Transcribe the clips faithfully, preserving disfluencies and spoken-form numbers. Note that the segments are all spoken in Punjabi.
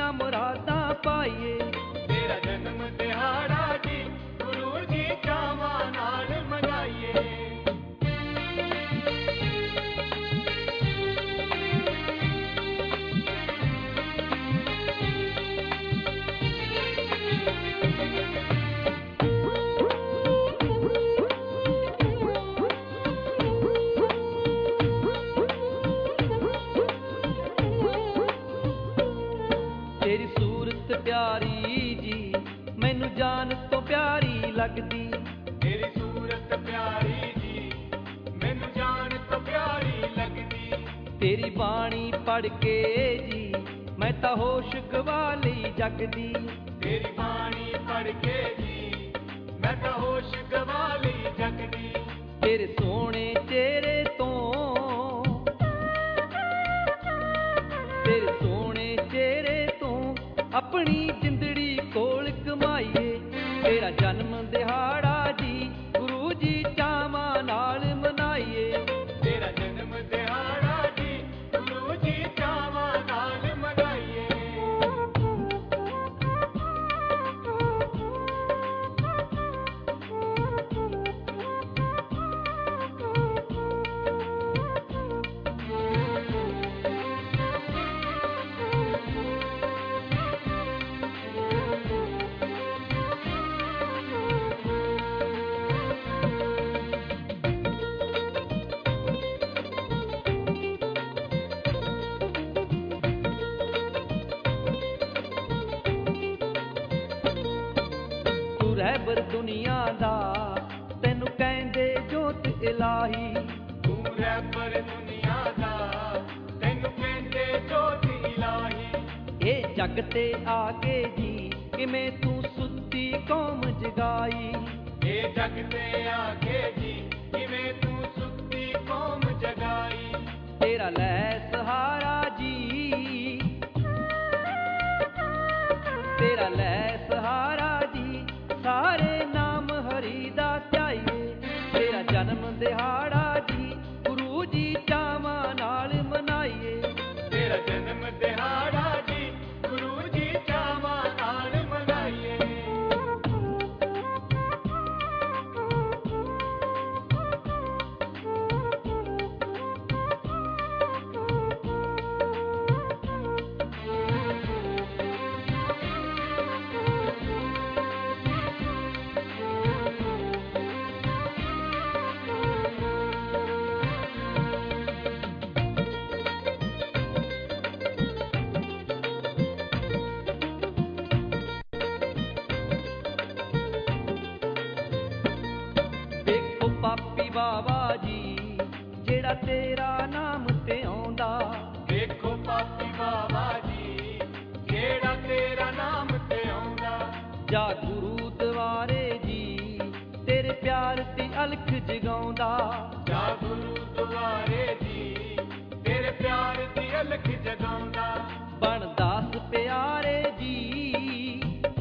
ਦੀਆਂ ਮੁਰਾਦਾਂ ਪਾਈਏ। ਤੇਰਾ ਜਨਮ ਦਿਹਾੜਾ ਜੀ ਗੁਰੂ ਜੀ ਚਾਵਾਂ ਨਾਲ ਮਨਾਈਏ। ਤੇਰੀ ਸੂਰਤ ਪਿਆਰੀ ਜੀ ਮੈਨੂੰ ਜਾਨ ਤੋਂ ਪਿਆਰੀ ਲੱਗਦੀ। ਤੇਰੀ ਸੂਰਤ ਪਿਆਰੀ ਜੀ ਮੈਨੂੰ ਜਾਨ ਤੋਂ ਪਿਆਰੀ ਲੱਗਦੀ। ਤੇਰੀ ਬਾਣੀ ਪੜ੍ਹ ਕੇ ਜੀ ਮੈਂ ਤਾਂ ਹੋਸ਼ ਗਵਾ ਲਈ ਜਗਦੀ। ਤੇਰੀ ਬਾਣੀ ਪੜ੍ਹ ਕੇ ਜੀ ਮੈਂ ਤਾਂ ਹੋਸ਼ ਗਵਾ ਲਈ ਜਗਦੀ। ਤੇਰੇ ਸੋਹਣੇ ਚਿਹਰੇ ਤੋਂ ਤੇਰੇ ਸੋਹਣੇ ਚਿਹਰੇ ਤੋਂ ਆਪਣੀ ਜਿੰਦੜੀ ਕੋਲ ਕਮਾਈਏ। ਤੇਰਾ ਜਨਮ ਦਿਹਾੜਾ ਜੀ ਗੁਰੂ ਜੀ ਚਾਵਾਂ ਨਾਲ ਮਨਾਈਏ। ਤੇਰਾ ਜਨਮ ਦਿਹਾੜਾ ਜੀ ਗੁਰੂ ਜੀ ਚਾਵਾਂ ਨਾਲ ਮਨਾਈਏ। ਤੂੰ ਰਹਿਬਰ ਦੁਨੀਆ ਦਾ ਤੈਨੂੰ ਕਹਿੰਦੇ ਜੋਤ ਇਲਾਹੀ। ਤੂੰ ਰਹਿਬਰ ਦੁਨੀਆ ਦਾ ਤੈਨੂੰ ਕਹਿੰਦੇ ਜੋਤ ਇਲਾਹੀ। ਇਹ ਜੱਗ ਤੇ ਆ ਕੇ ਜੀ ਕਿਵੇਂ ਤੂੰ ਸੁੱਤੀ ਕੌਮ ਜਗਾਈ। ਇਹ ਜੱਗ ਤੇ ਆ ਕੇ ਜੀ ਕਿਵੇਂ ਤੂੰ ਸੁੱਤੀ ਕੌਮ ਜਗਾਈ। ਤੇਰਾ ਲੈ ਸਹਾਰਾ ਜੀ ਤੇਰਾ ਲੈ ਸਹਾਰਾ ਜੀ ਸਾਰੇ ਨਾਮ ਹਰੀ ਦਾ ਧਿਆਈਏ। ਤੇਰਾ ਜਨਮ ਦਿਹਾੜਾ ਜੀ ਗੁਰੂ ਜੀ ਚਾਵਾਂ ਨਾਲ ਮਨਾਈਏ। ਤੇਰਾ ਜਨਮ ਦਿਹਾੜਾ ਜੀ ਗੁਰੂ ਜੀ ਚਾਵਾਂ ਨਾਲ ਮਨਾਈਏ। ਦੇਖੋ ਪਾਪੀ ਬਾਬਾ ਜੀ ਜਿਹੜਾ ਤੇਰਾ ਨਾਮ ਤੇ ਆਉਂਦਾ। ਦੇਖੋ ਪਾਪੀ ਬਾਬਾ ਜੀ ਜਿਹੜਾ ਤੇਰਾ ਨਾਮ ਤੇ ਆਉਂਦਾ। ਜਾ ਗੁਰੂ ਦੁਆਰੇ ਜੀ ਤੇਰੇ ਪਿਆਰ ਦੀ ਅਲਖ ਜਗਾਉਂਦਾ। ਜਾ ਗੁਰੂ ਦੁਆਰੇ ਜੀ ਤੇਰੇ ਪਿਆਰ ਦੀ ਅਲਖ ਜਗਾਉਂਦਾ। ਬਣ ਦਾਸ ਪਿਆਰੇ ਜੀ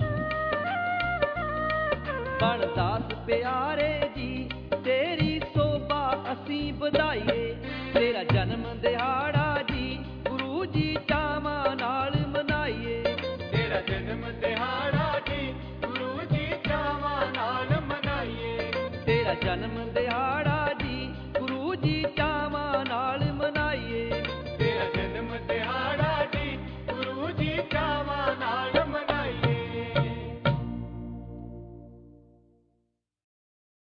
ਬਣ ਦਾਸ ਪਿਆਰੇ ਜੀ ਤੇਰੀ ਸੋਭਾ ਅਸੀਂ ਵਧਾਈਏ। ਤੇਰਾ ਜਨਮ ਦਿਹਾੜਾ ਜੀ ਗੁਰੂ ਜੀ ਚਾਵਾਂ ਨਾਲ ਮਨਾਈਏ। ਤੇਰਾ ਜਨਮ ਦਿਹਾੜਾ ਜੀ ਗੁਰੂ ਜੀ ਚਾਵਾਂ ਨਾਲ ਮਨਾਈਏ। ਤੇਰਾ ਜਨਮ ਦਿਹਾੜਾ ਜੀ ਗੁਰੂ ਜੀ ਚਾਵਾਂ